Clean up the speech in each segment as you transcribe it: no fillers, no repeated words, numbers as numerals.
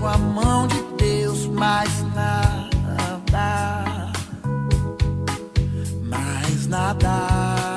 a mão de Deus, mais nada, mais nada.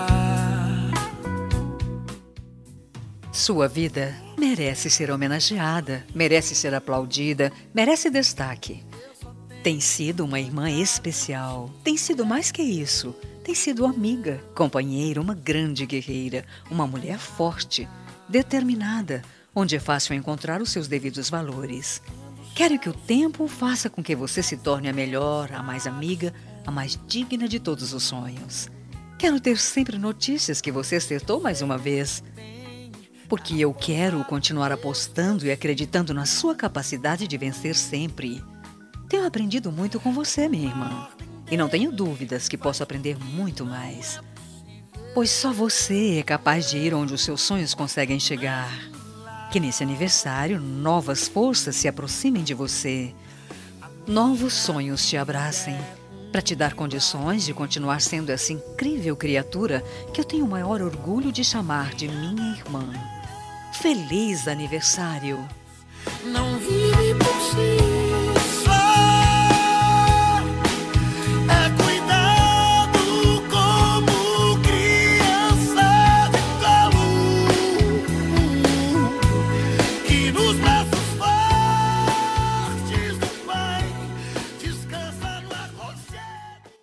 Sua vida merece ser homenageada, merece ser aplaudida, merece destaque. Tem sido uma irmã especial, tem sido mais que isso. Tem sido amiga, companheira, uma grande guerreira, uma mulher forte, determinada, onde é fácil encontrar os seus devidos valores. Quero que o tempo faça com que você se torne a melhor, a mais amiga, a mais digna de todos os sonhos. Quero ter sempre notícias que você acertou mais uma vez, porque eu quero continuar apostando e acreditando na sua capacidade de vencer sempre. Tenho aprendido muito com você, minha irmã. E não tenho dúvidas que posso aprender muito mais. Pois só você é capaz de ir onde os seus sonhos conseguem chegar. Que nesse aniversário, novas forças se aproximem de você. Novos sonhos te abracem, para te dar condições de continuar sendo essa incrível criatura que eu tenho o maior orgulho de chamar de minha irmã. Feliz aniversário! Não